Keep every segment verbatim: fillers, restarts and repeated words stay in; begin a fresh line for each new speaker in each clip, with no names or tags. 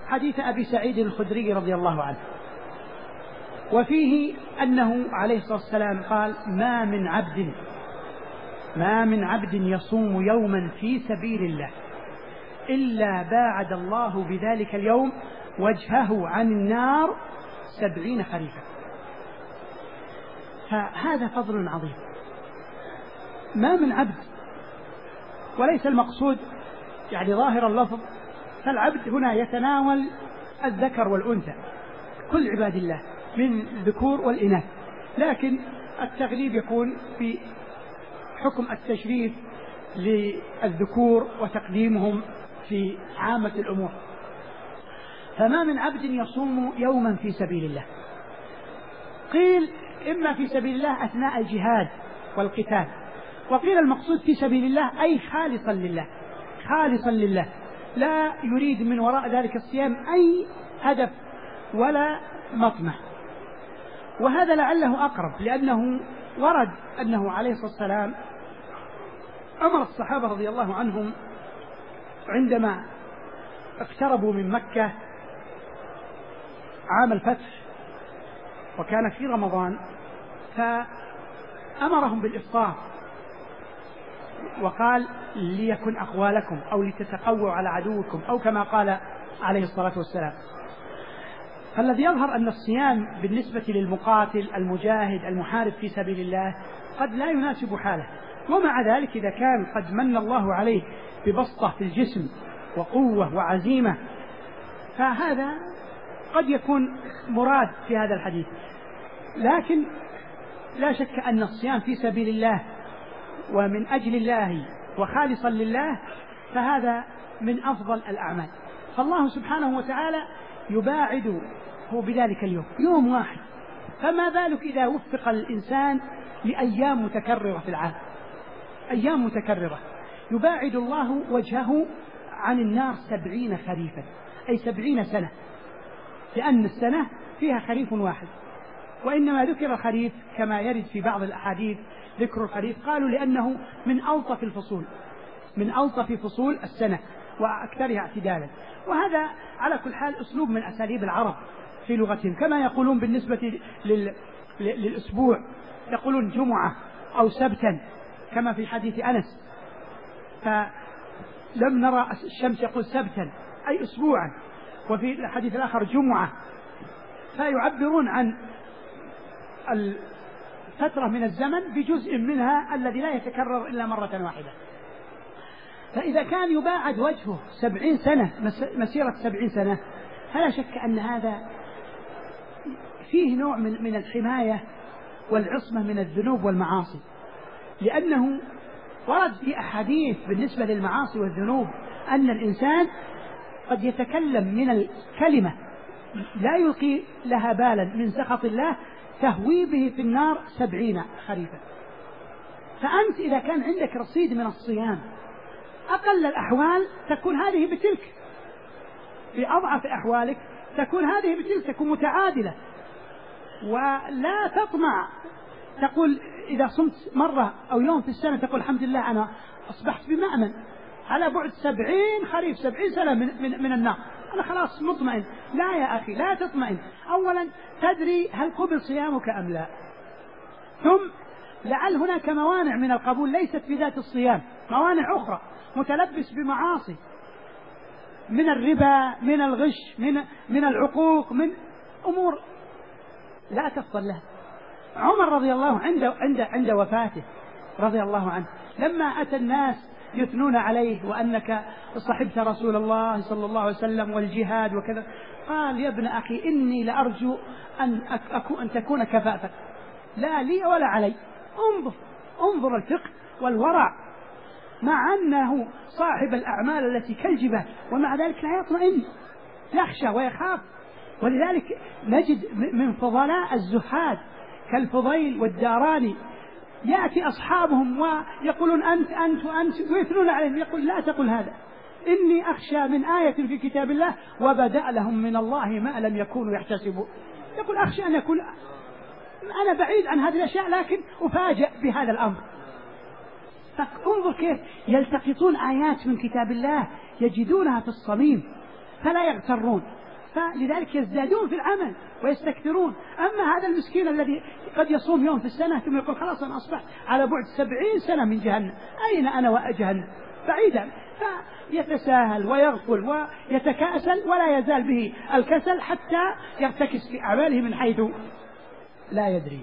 حديث أبي سعيد الخدري رضي الله عنه، وفيه أنه عليه الصلاة والسلام قال: ما من عبد ما من عبد يصوم يوما في سبيل الله إلا باعد الله بذلك اليوم وجهه عن النار سبعين خريفا. فهذا فضل عظيم. ما من عبد، وليس المقصود يعني ظاهر اللفظ، فالعبد هنا يتناول الذكر والأنثى، كل عباد الله من الذكور والإناث، لكن التغليب يكون في حكم التشريف للذكور وتقديمهم في عامة الأمور. فما من عبد يصوم يوما في سبيل الله، قيل إما في سبيل الله أثناء الجهاد والقتال، وقيل المقصود في سبيل الله أي خالصا لله، خالصا لله، لا يريد من وراء ذلك الصيام أي هدف ولا مطمع. وهذا لعله أقرب، لأنه ورد أنه عليه الصلاة والسلام أمر الصحابة رضي الله عنهم عندما اقتربوا من مكة عام الفتح وكان في رمضان، فأمرهم بالإفطار وقال: ليكن أقوالكم أو لتتقووا على عدوكم، أو كما قال عليه الصلاة والسلام. فالذي يظهر أن الصيام بالنسبة للمقاتل المجاهد المحارب في سبيل الله قد لا يناسب حاله، ومع ذلك إذا كان قد من الله عليه ببسطة في الجسم وقوة وعزيمة فهذا قد يكون مراد في هذا الحديث. لكن لا شك أن الصيام في سبيل الله ومن أجل الله وخالصا لله فهذا من أفضل الأعمال. فالله سبحانه وتعالى يباعد هو بذلك اليوم يوم واحد، فما بالك إذا وفق الإنسان لأيام متكررة في العام، أيام متكررة يباعد الله وجهه عن النار سبعين خريفا، أي سبعين سنة، لأن السنة فيها خريف واحد. وإنما ذكر الخريف كما يرد في بعض الأحاديث ذكر الخريف، قالوا لأنه من ألطف الفصول، من ألطف فصول السنة وأكثرها اعتدالا. وهذا على كل حال أسلوب من أساليب العرب في لغتهم، كما يقولون بالنسبة لل... للأسبوع يقولون جمعة أو سبتا كما في حديث أنس، فلم نرى الشمس يقول سبتا أي أسبوعا، وفي الحديث الآخر جمعة، فيعبرون عن الفترة من الزمن بجزء منها الذي لا يتكرر إلا مرة واحدة. فإذا كان يباعد وجهه سبعين سنة، مسيرة سبعين سنة، فلا شك أن هذا فيه نوع من, من الحماية والعصمة من الذنوب والمعاصي، لأنه ورد في أحاديث بالنسبة للمعاصي والذنوب أن الإنسان قد يتكلم من الكلمة لا يلقي لها بالا من سخط الله تهوي به في النار سبعين خريفا. فأنت إذا كان عندك رصيد من الصيام أقل الأحوال تكون هذه بتلك، في أضعف أحوالك تكون هذه بتلك، تكون متعادلة، ولا تطمع تقول إذا صمت مرة أو يوم في السنة تقول الحمد لله أنا أصبحت بمأمن على بعد سبعين خريف، سبعين سنة من, من, من النار، أنا خلاص مطمئن. لا يا أخي، لا تطمئن. أولا تدري هل قبل صيامك أم لا، ثم لعل هناك موانع من القبول ليست في ذات الصيام، موانع أخرى متلبس بمعاصي من الربا، من الغش، من, من العقوق، من أمور لا تفضل لها. عمر رضي الله عند, عند, عند وفاته رضي الله عنه لما أتى الناس يثنون عليه وأنك صحبت رسول الله صلى الله عليه وسلم والجهاد وكذا، قال يا ابن أخي إني لأرجو أن, أكون أن تكون كفافك، لا لي ولا علي. انظر انظر الفقه والورع، مع أنه صاحب الأعمال التي كالجبال ومع ذلك لا يطمئن، يخشى ويخاف. ولذلك نجد من فضلاء الزهاد كالفضيل والداراني يأتي أصحابهم ويقولون أنت أنت وأنت ويثنون عليهم، يقول لا تقل هذا، إني أخشى من آية في كتاب الله وبدأ لهم من الله ما لم يكونوا يحتسبوا. يقول أخشى أن يكون أنا بعيد عن هذه الأشياء لكن أفاجأ بهذا الأمر. فانظر كيف يلتقطون آيات من كتاب الله يجدونها في الصميم، فلا يغترون، فلذلك يزدادون في العمل ويستكثرون. أما هذا المسكين الذي قد يصوم يوم في السنة ثم يقول خلاص أنا أصبحت على بعد سبعين سنة من جهنم، أين أنا وجهنم؟ بعيدا، فيتساهل ويغفل ويتكاسل ولا يزال به الكسل حتى يرتكس في أعماله من حيث لا يدري.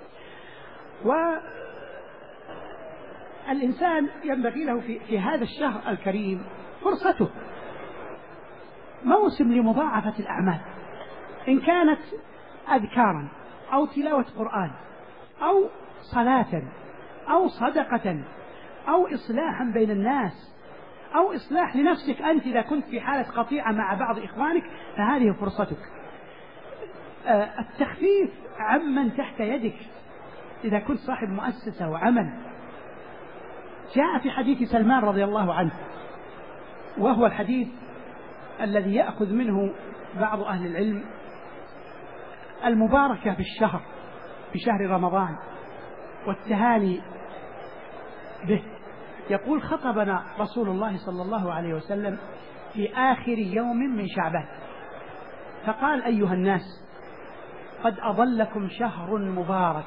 والإنسان ينبغي له في, في هذا الشهر الكريم فرصته، موسم لمضاعفة الأعمال، إن كانت أذكارا أو تلاوة قرآن أو صلاة أو صدقة أو إصلاحا بين الناس أو إصلاح لنفسك أنت إذا كنت في حالة قطيعة مع بعض إخوانك، فهذه فرصتك. التخفيف عمن تحت يدك إذا كنت صاحب مؤسسة وعمل. جاء في حديث سلمان رضي الله عنه، وهو الحديث الذي يأخذ منه بعض أهل العلم المباركة بالشهر، بشهر رمضان والتهاني به. يقول خطبنا رسول الله صلى الله عليه وسلم في آخر يوم من شعبان فقال أيها الناس قد أضلكم شهر مبارك،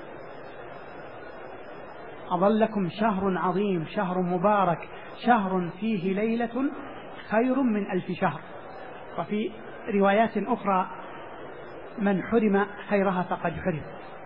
أضلكم شهر عظيم، شهر مبارك، شهر فيه ليلة خير من ألف شهر. وفي روايات أخرى من حرم خيرها فقد حرم.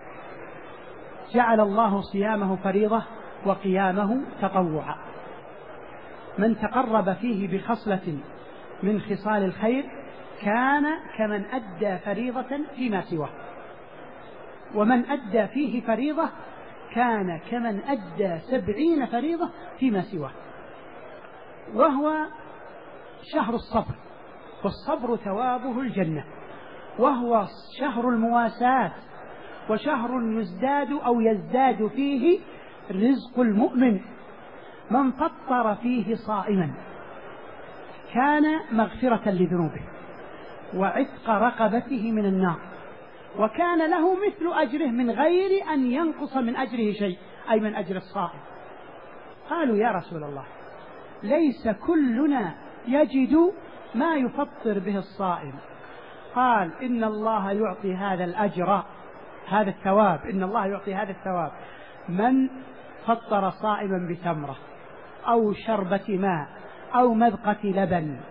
جعل الله صيامه فريضة وقيامه تطوعا. من تقرب فيه بخصلة من خصال الخير كان كمن أدى فريضة فيما سواه، ومن أدى فيه فريضة كان كمن أدى سبعين فريضة فيما سواه. وهو شهر الصبر، والصبر ثوابه الجنة، وهو شهر المواساة، وشهر يزداد أو يزداد فيه رزق المؤمن. من فطر فيه صائما كان مغفرة لذنوبه وعتق رقبته من النار، وكان له مثل أجره من غير أن ينقص من أجره شيء، أي من أجر الصائم. قالوا يا رسول الله ليس كلنا يجد ما يفطر به الصائم. قال إن الله يعطي هذا الأجر، هذا الثواب، إن الله يعطي هذا الثواب من فطر صائما بتمرة أو شربة ماء أو مذقة لبن.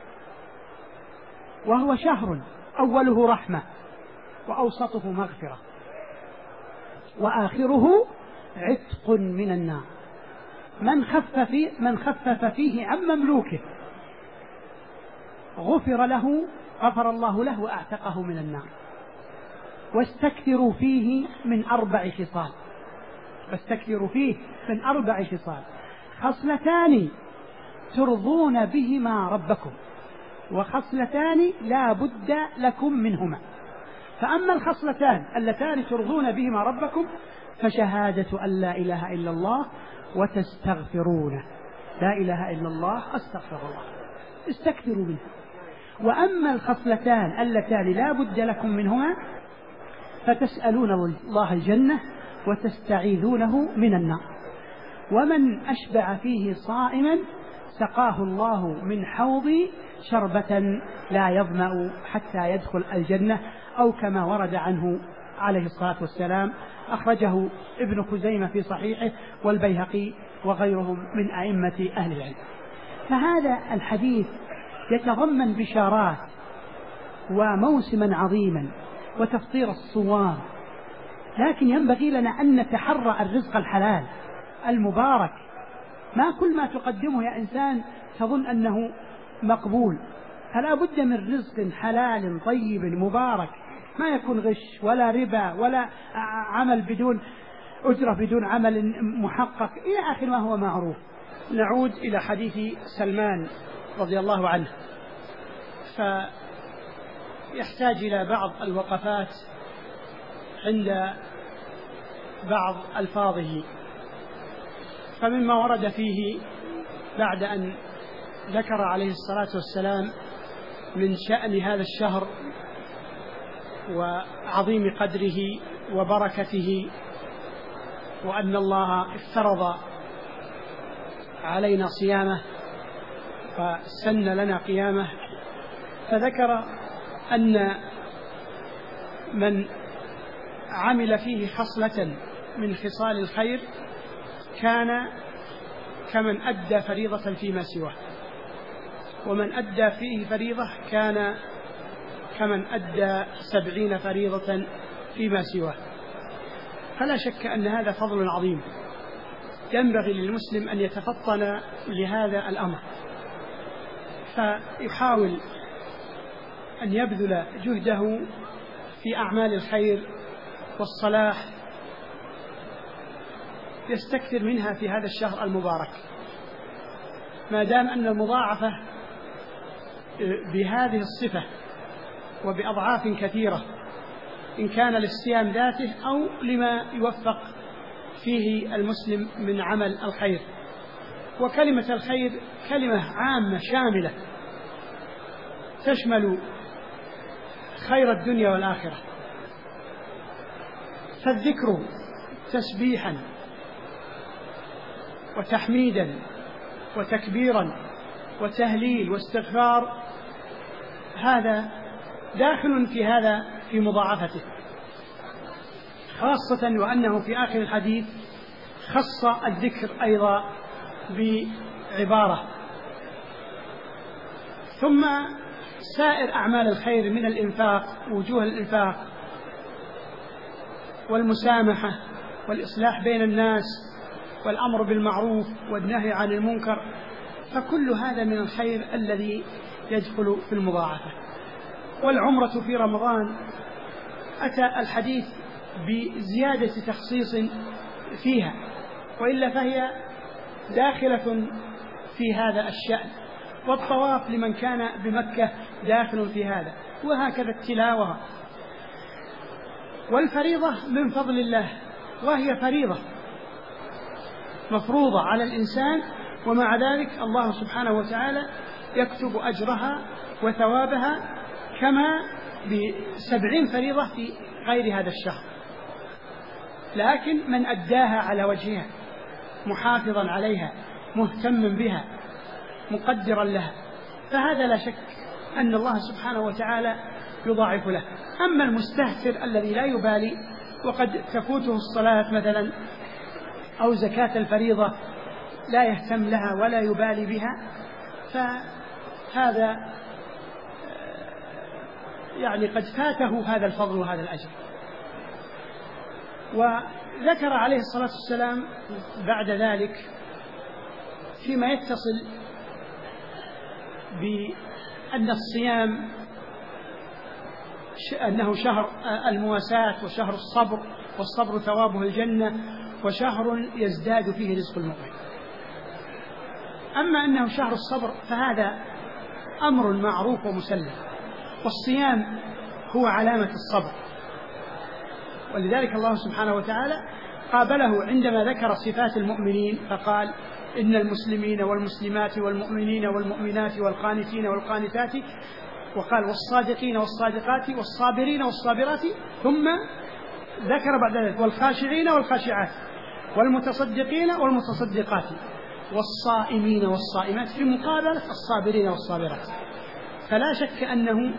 وهو شهر أوله رحمة وأوسطه مغفرة وآخره عتق من النار. من خفف فيه من خفف فيه عن مملوكه غفر له، غفر الله له وأعتقه من النار. واستكثروا فيه من أربع خصال، واستكثروا فيه من أربع خصال: خصلتان ترضون بهما ربكم، وخصلتان لا بد لكم منهما. فأما الخصلتان اللتان ترضون بهما ربكم فشهادة أن لا إله إلا الله وتستغفرونه، لا إله إلا الله أستغفر الله، استكثروا منه. وأما الخصلتان اللتان لا بد لكم منهما فتسألون الله الجنة وتستعيذونه من النار. ومن أشبع فيه صائما سقاه الله من حوض شربة لا يظمأ حتى يدخل الجنة، أو كما ورد عنه عليه الصلاة والسلام. أخرجه ابن خزيمة في صحيحه والبيهقي وغيرهم من أئمة أهل العلم. فهذا الحديث يتضمن بشارات وموسما عظيما وتفطير الصوام، لكن ينبغي لنا أن نتحرى الرزق الحلال المبارك. ما كل ما تقدمه يا إنسان تظن أنه مقبول، فلا بد من رزق حلال طيب مبارك، ما يكون غش ولا ربا ولا عمل بدون أجرة، بدون عمل محقق، إلى آخر ما هو معروف. نعود إلى حديث سلمان رضي الله عنه، فيحتاج إلى بعض الوقفات عند بعض ألفاظه. فمما ورد فيه بعد أن ذكر عليه الصلاة والسلام من شأن هذا الشهر وعظيم قدره وبركته، وأن الله افترض علينا صيامه فسن لنا قيامه، فذكر أن من عمل فيه خصلة من خصال الخير كان كمن أدى فريضة فيما سواه، ومن أدى فيه فريضة كان كمن أدى سبعين فريضة فيما سواه. فلا شك أن هذا فضل عظيم ينبغي للمسلم أن يتفطن لهذا الأمر، فيحاول أن يبذل جهده في أعمال الخير والصلاح، يستكثر منها في هذا الشهر المبارك، ما دام أن المضاعفة بهذه الصفة وبأضعاف كثيرة، إن كان للصيام ذاته أو لما يوفق فيه المسلم من عمل الخير. وكلمة الخير كلمة عامة شاملة تشمل خير الدنيا والآخرة، فالذكر تسبيحا وتحميدا وتكبيرا وتهليل واستغفار هذا داخل في هذا في مضاعفته، خاصة وأنه في آخر الحديث خص الذكر أيضا بعبارة. ثم سائر أعمال الخير من الإنفاق، وجوه الإنفاق والمسامحة والإصلاح بين الناس والأمر بالمعروف والنهي عن المنكر، فكل هذا من الخير الذي يدخل في المضاعفة. والعمرة في رمضان أتى الحديث بزيادة تخصيص فيها، وإلا فهي داخلة في هذا الشأن، والطواف لمن كان بمكة داخل في هذا، وهكذا التلاوة. والفريضة من فضل الله، وهي فريضة مفروضة على الإنسان، ومع ذلك الله سبحانه وتعالى يكتب أجرها وثوابها كما بسبعين فريضة في غير هذا الشهر. لكن من أداها على وجهها محافظا عليها مهتم بها مقدرا لها، فهذا لا شك أن الله سبحانه وتعالى يضاعف له. أما المستهتر الذي لا يبالي وقد تفوته الصلاة مثلا أو زكاة الفريضة لا يهتم لها ولا يبالي بها، فهذا يعني قد فاته هذا الفضل وهذا الأجر. وذكر عليه الصلاة والسلام بعد ذلك فيما يتصل بأن الصيام أنه شهر المواساة وشهر الصبر، والصبر ثوابه الجنة، وشهر يزداد فيه رزق المؤمن. أما أنه شهر الصبر فهذا أمر معروف ومسلم، والصيام هو علامة الصبر، ولذلك الله سبحانه وتعالى قابله عندما ذكر صفات المؤمنين فقال: إن المسلمين والمسلمات والمؤمنين والمؤمنات والقانتين والقانتات، وقال: والصادقين والصادقات والصابرين والصابرات، ثم ذكر بعد ذلك: والخاشعين والخاشعات والمتصدقين والمتصدقات والصائمين والصائمات، في مقابلة الصابرين والصابرات. فلا شك أنه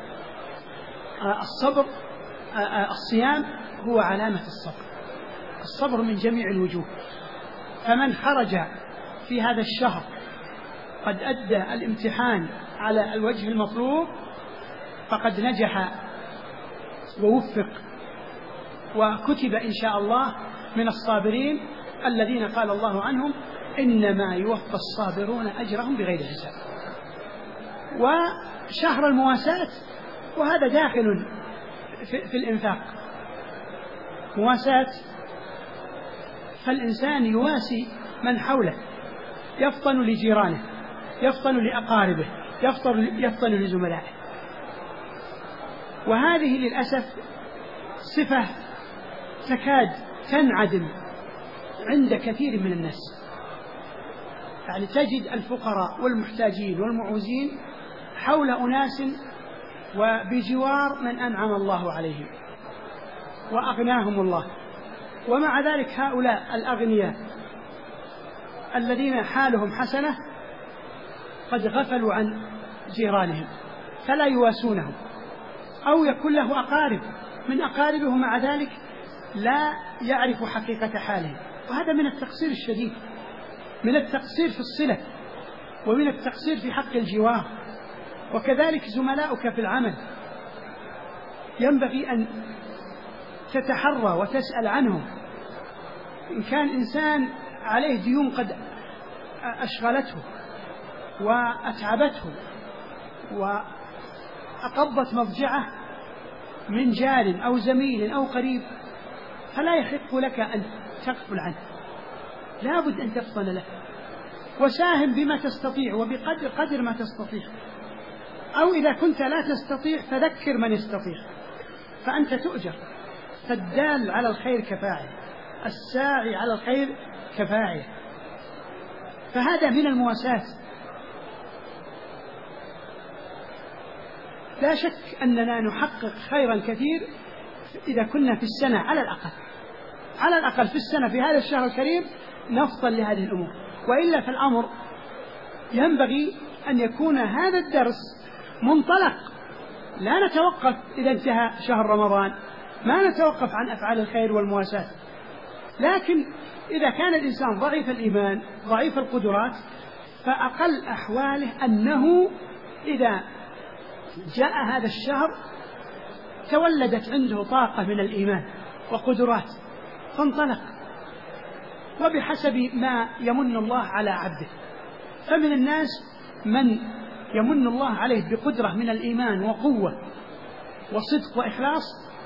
الصبر الصيام هو علامة الصبر، الصبر من جميع الوجوه. فمن خرج في هذا الشهر قد أدى الامتحان على الوجه المطلوب فقد نجح ووفق، وكتب إن شاء الله من الصابرين الذين قال الله عنهم: إنما يوفى الصابرون أجرهم بغير حساب. وشهر المواساة، وهذا داخل في, في الإنفاق، مواساة، فالإنسان يواسي من حوله، يفطن لجيرانه، يفطن لأقاربه، يفطن, يفطن لزملائه. وهذه للأسف صفة تكاد تنعدم عند كثير من الناس، يعني تجد الفقراء والمحتاجين والمعوزين حول أناس وبجوار من أنعم الله عليهم وأغناهم الله، ومع ذلك هؤلاء الأغنياء الذين حالهم حسنة قد غفلوا عن جيرانهم، فلا يواسونه، أو يكون له أقارب من أقاربه مع ذلك لا يعرف حقيقة حاله، وهذا من التقصير الشديد، من التقصير في الصلة، ومن التقصير في حق الجوار. وكذلك زملاؤك في العمل ينبغي أن تتحرى وتسأل عنهم. إن كان إنسان عليه ديون قد أشغلته وأتعبته وأقضت مضجعه من جار أو زميل أو قريب، فلا يحق لك أن تغفل عنه، لا بد أن تفطن له، وساهم بما تستطيع وبقدر قدر ما تستطيع، أو إذا كنت لا تستطيع فذكر من يستطيع، فأنت تؤجر، فالدال على الخير كفاعل، الساعي على الخير كفاعل. فهذا من المواساة. لا شك أننا نحقق خيرا كثير إذا كنا في السنة على الأقل على الأقل في السنة في هذا الشهر الكريم نفضل لهذه الأمور، وإلا فالأمر ينبغي أن يكون هذا الدرس منطلق، لا نتوقف إذا انتهى شهر رمضان، ما نتوقف عن أفعال الخير والمواساة. لكن إذا كان الإنسان ضعيف الإيمان ضعيف القدرات، فأقل أحواله أنه إذا جاء هذا الشهر تولدت عنده طاقة من الإيمان وقدرات فانطلق، وبحسب ما يمن الله على عبده. فمن الناس من يمن الله عليه بقدرة من الإيمان وقوة وصدق وإخلاص،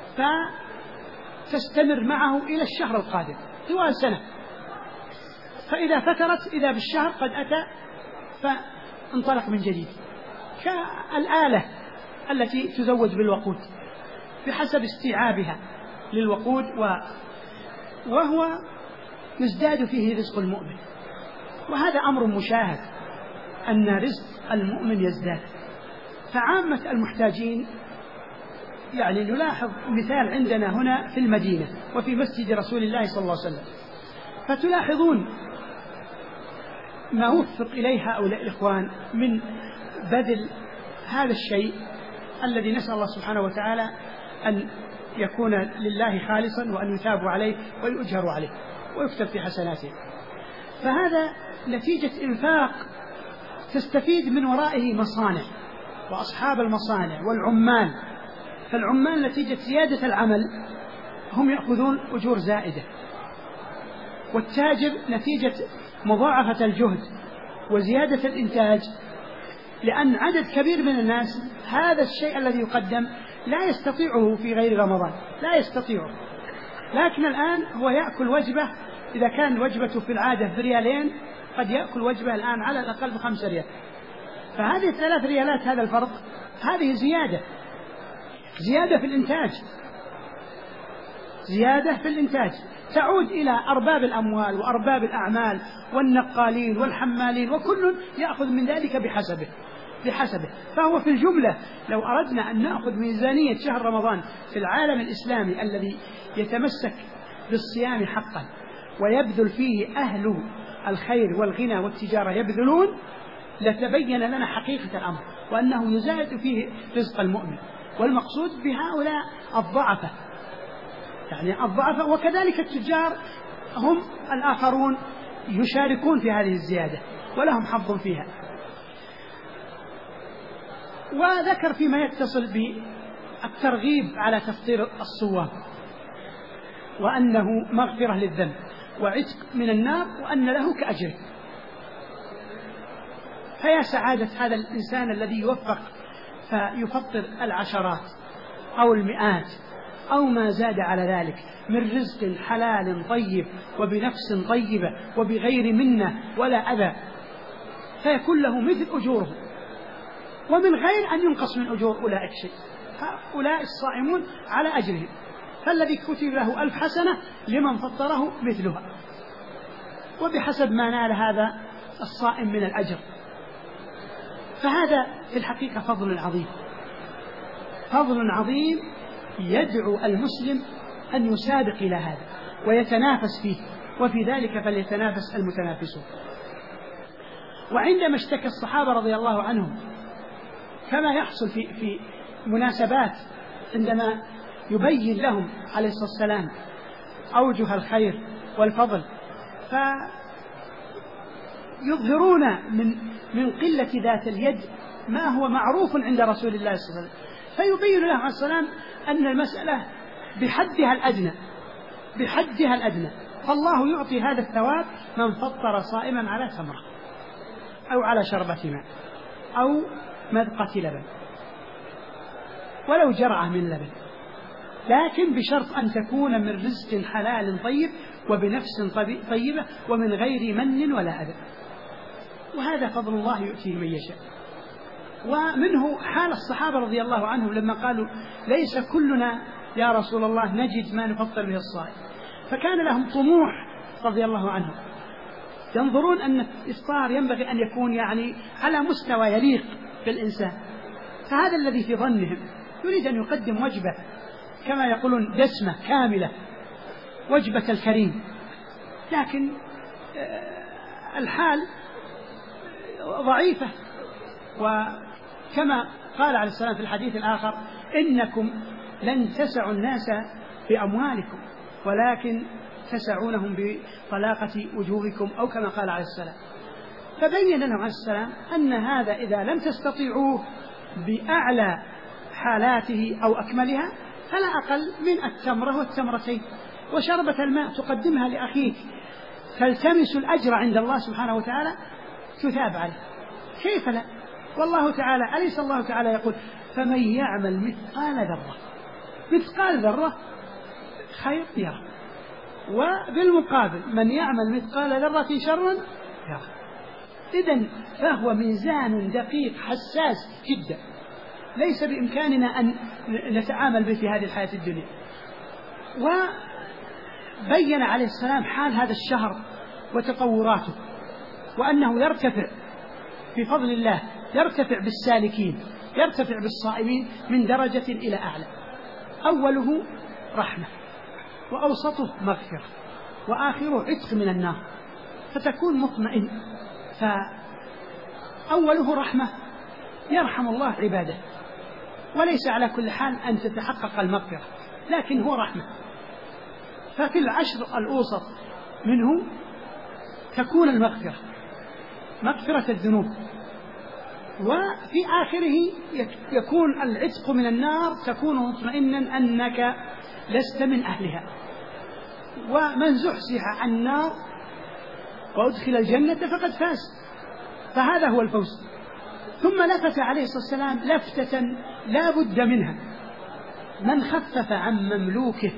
فتستمر معه إلى الشهر القادم طوال سنة، فإذا فترت إذا بالشهر قد أتى فانطلق من جديد، كالآلة التي تزود بالوقود بحسب استيعابها للوقود، وهو يزداد فيه رزق المؤمن. وهذا أمر مشاهد أن رزق المؤمن يزداد. فعامة المحتاجين، يعني نلاحظ مثال عندنا هنا في المدينة وفي مسجد رسول الله صلى الله عليه وسلم، فتلاحظون ما وفق إليه هؤلاء الإخوان من بذل هذا الشيء الذي نسأل الله سبحانه وتعالى أن يكون لله خالصا، وأن يثابوا عليه ويؤجروا عليه ويكتب في حسناته. فهذا نتيجة إنفاق تستفيد من ورائه مصانع وأصحاب المصانع والعمال. فالعمال نتيجة زيادة العمل هم يأخذون أجور زائدة، والتاجر نتيجة مضاعفة الجهد وزيادة الإنتاج، لأن عدد كبير من الناس هذا الشيء الذي يقدم لا يستطيعه في غير رمضان، لا يستطيعه. لكن الآن هو يأكل وجبة، إذا كان وجبته في العادة بريالين قد يأكل وجبة الآن على الأقل بخمس ريال، فهذه ثلاث ريالات هذا الفرق، هذه زيادة زيادة في الإنتاج، زيادة في الإنتاج تعود إلى أرباب الأموال وأرباب الأعمال والنقالين والحمالين، وكل يأخذ من ذلك بحسبه بحسبه. فهو في الجملة لو أردنا أن نأخذ ميزانية شهر رمضان في العالم الإسلامي الذي يتمسك بالصيام حقا ويبذل فيه أهل الخير والغنى والتجارة يبذلون، لتبين لنا حقيقة الأمر، وأنه يزاد فيه رزق المؤمن. والمقصود بهؤلاء الضعفة، يعني الضعفة، وكذلك التجار هم الآخرون يشاركون في هذه الزيادة ولهم حظ فيها. وذكر فيما يتصل بالترغيب على تفطير الصوام، وأنه مغفرة للذنب وعتق من النار، وأن له كأجره. فيا سعادة هذا الإنسان الذي يوفق فيفطر العشرات أو المئات أو ما زاد على ذلك من رزق حلال طيب وبنفس طيبة وبغير منة ولا أذى، فيكون له مثل أجوره ومن غير أن ينقص من أجور أولئك شيء. هؤلاء الصائمون على أجرهم، فالذي كتب له ألف حسنة لمن فطره مثلها، وبحسب ما نال هذا الصائم من الأجر. فهذا في الحقيقة فضل عظيم، فضل عظيم يدعو المسلم أن يسابق إلى هذا ويتنافس فيه، وفي ذلك فليتنافس المتنافسون. وعندما اشتكى الصحابة رضي الله عنهم كما يحصل في في مناسبات عندما يبين لهم عليه الصلاة والسلام أوجه الخير والفضل، فيظهرون من من قلة ذات اليد ما هو معروف عند رسول الله صلى الله عليه وسلم، فيبين له عليه السلام أن المسألة بحدها الأدنى بحدها الأدنى فالله يعطي هذا الثواب من فطر صائما على تمرة أو على شربة ماء أو مذقة لبن ولو جرعة من لبن، لكن بشرط أن تكون من رزق حلال طيب وبنفس طيبة ومن غير من ولا أذى، وهذا فضل الله يؤتيه من يشاء. ومنه حال الصحابة رضي الله عنهم لما قالوا ليس كلنا يا رسول الله نجد ما نفطر به الصائم، فكان لهم طموح رضي الله عنهم، ينظرون أن الإفطار ينبغي أن يكون يعني على مستوى يليق بالإنسان، فهذا الذي في ظنهم، يريد أن يقدم وجبة كما يقولون دسمة كاملة، وجبة الكريم، لكن الحال ضعيفة. وكما قال عليه السلام في الحديث الآخر إنكم لن تسعوا الناس بأموالكم ولكن تسعونهم بطلاقة وجوهكم، أو كما قال عليه السلام. فبين لهم عليه السلام أن هذا إذا لم تستطيعوه بأعلى حالاته أو أكملها فلا أقل من التمرة والتمرتين وشربة الماء تقدمها لأخيك تلتمس الأجر عند الله سبحانه وتعالى تثاب عليه، كيف لا؟ والله تعالى أليس الله تعالى يقول فمن يعمل مثقال ذرة مثقال ذرة خير يره، وبالمقابل من يعمل مثقال ذرة شرا يره. إذن فهو ميزان دقيق حساس جدا ليس بإمكاننا أن نتعامل به في هذه الحياة الدنيا. وبين عليه السلام حال هذا الشهر وتطوراته، وأنه يرتفع في فضل الله، يرتفع بالسالكين، يرتفع بالصائمين من درجة إلى أعلى. أوله رحمة، وأوسطه مغفرة، وآخره عتق من النار، فتكون مطمئن. فأوله رحمة، يرحم الله عباده، وليس على كل حال أن تتحقق المغفرة، لكن هو رحمة. ففي العشر الأوسط منه تكون المغفرة، مغفرة الذنوب، وفي آخره يكون العتق من النار، تكون مطمئنا أنك لست من أهلها. ومن زحزح عن النار وأدخل الجنة فقد فاز، فهذا هو الفوز. ثم لفت عليه الصلاة والسلام لفتة لا بد منها: من خفف عن مملوكه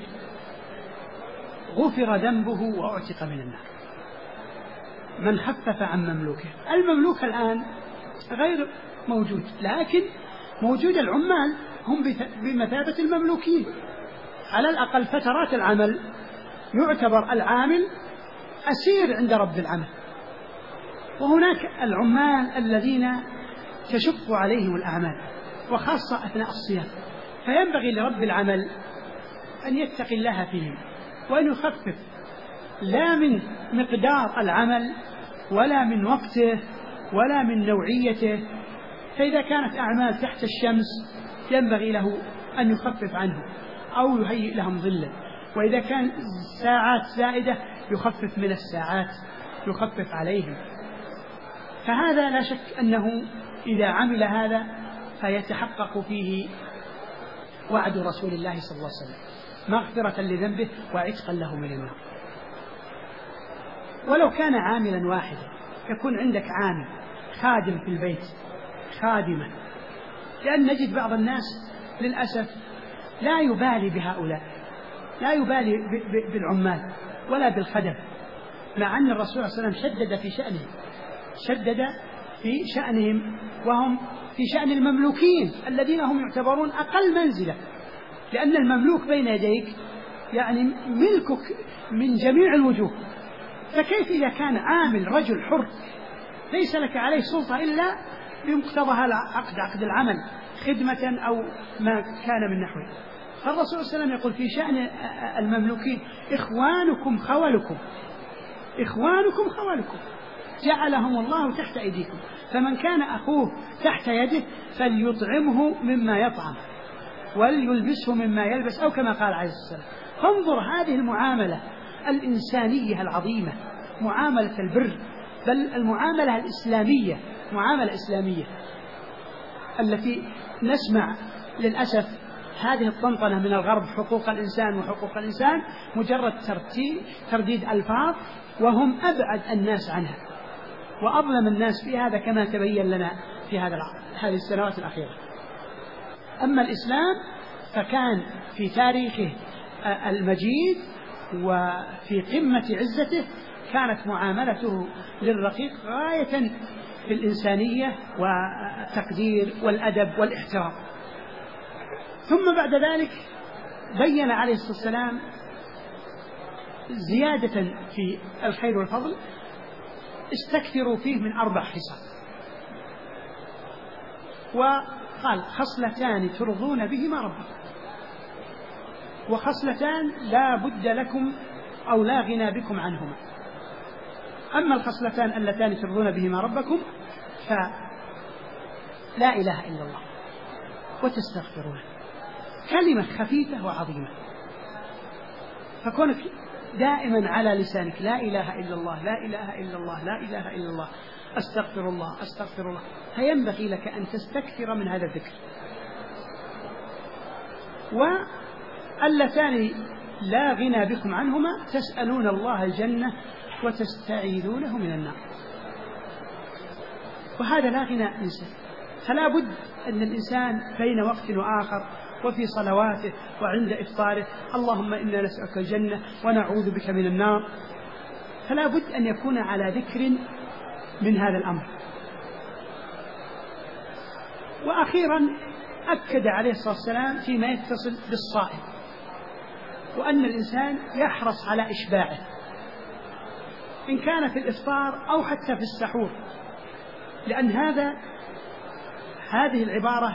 غفر ذنبه وأعتق من النار. من خفف عن مملوكه، المملوك الآن غير موجود، لكن موجود العمال هم بمثابة المملوكين، على الأقل فترات العمل يعتبر العامل أسير عند رب العمل. وهناك العمال الذين تشق عليهم الأعمال وخاصة أثناء الصيام، فينبغي لرب العمل أن يتقي الله فيهم وأن يخفف لا من مقدار العمل ولا من وقته ولا من نوعيته. فإذا كانت أعمال تحت الشمس ينبغي له أن يخفف عنه أو يهيئ لهم ظلا، وإذا كان ساعات زائدة يخفف من الساعات، يخفف عليهم. فهذا لا شك أنه إذا عمل هذا فيتحقق فيه وعد رسول الله صلى الله عليه وسلم، مغفرة لذنبه وعتقا له من النار. ولو كان عاملا واحدا، يكون عندك عامل خادم في البيت، خادمة، لأن نجد بعض الناس للأسف لا يبالي بهؤلاء، لا يبالي بالعمال ولا بالخدم، مع أن الرسول صلى الله عليه وسلم شدد في شأنهم، شدد في شأنهم، وهم في شأن المملوكين الذين هم يعتبرون أقل منزلة، لأن المملوك بين يديك يعني ملكك من جميع الوجوه. فكيف إذا كان عامل رجل حر ليس لك عليه سلطة إلا بمقتضى هذا العقد، عقد العمل، خدمة أو ما كان من نحوه. فالرسول صلى الله عليه وسلم يقول في شأن المملوكين: إخوانكم خولكم، إخوانكم خولكم، جعلهم الله تحت أيديكم، فمن كان أخوه تحت يده فليطعمه مما يطعم وليلبسه مما يلبس، أو كما قال عليه الصلاة والسلام. فانظر هذه المعاملة الإنسانية العظيمة، معاملة البر، بل المعاملة الإسلامية، معاملة إسلامية التي نسمع للأسف هذه الطنطنة من الغرب، حقوق الإنسان وحقوق الإنسان، مجرد ترديد ألفاظ، وهم أبعد الناس عنها وأظلم الناس في هذا، كما تبين لنا في هذا هذه السنوات الأخيرة. أما الإسلام فكان في تاريخه المجيد وفي قمة عزته كانت معاملته للرقيق غاية في الإنسانية والتقدير والأدب والاحترام. ثم بعد ذلك بين عليه الصلاة والسلام زيادة في الخير والفضل استكثروا فيه من أربع خصال، وقال خصلتان ترضون بهما ربكم، وخصلتان لا بد لكم أو لا غنى بكم عنهما. أما الخصلتان اللتان ترضون بهما ربكم فلا إله إلا الله وتستغفرونه، كلمة خفيفة وعظيمة، فكونك دائما على لسانك لا إله إلا الله لا إله إلا الله لا إله إلا الله أستغفر الله أستغفر الله، فينبغي لك أن تستكثر من هذا الذكر. واللتان لا غنى بكم عنهما تسألون الله الجنة وتستعيذونه من النار، وهذا لا غنى إنسان، فلا بد أن الإنسان بين وقت وآخر وفي صلواته وعند إفطاره اللهم إنا نسألك الجنة ونعوذ بك من النار، فلا بد أن يكون على ذكر من هذا الأمر. وأخيرا أكد عليه الصلاة والسلام فيما يتصل بالصائم، وأن الإنسان يحرص على إشباعه إن كان في الإفطار أو حتى في السحور، لأن هذا هذه العبارة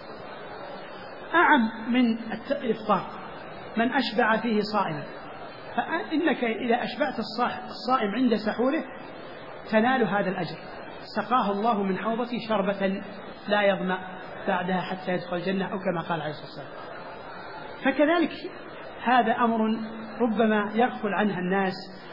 أعم من الإفطار، من أشبع فيه صائما، فإنك إذا أشبعت الصائم عند سحوره تنال هذا الأجر، سقاه الله من حوضة شربة لا يظمأ بعدها حتى يدخل الجنة، أو كما قال عليه الصلاة والسلام. فكذلك هذا أمر ربما يغفل عنها الناس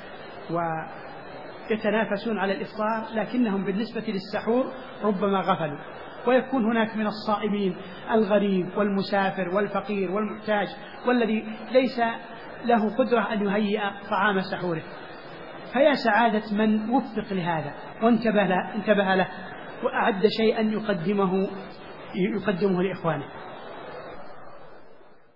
ويتنافسون على الإفطار، لكنهم بالنسبة للسحور ربما غفلوا، ويكون هناك من الصائمين الغريب والمسافر والفقير والمحتاج والذي ليس له قدرة أن يهيئ طعام سحوره، فيا سعادة من وفق لهذا وانتبه له, انتبه له وأعد شيئا يقدمه يقدمه لإخوانه.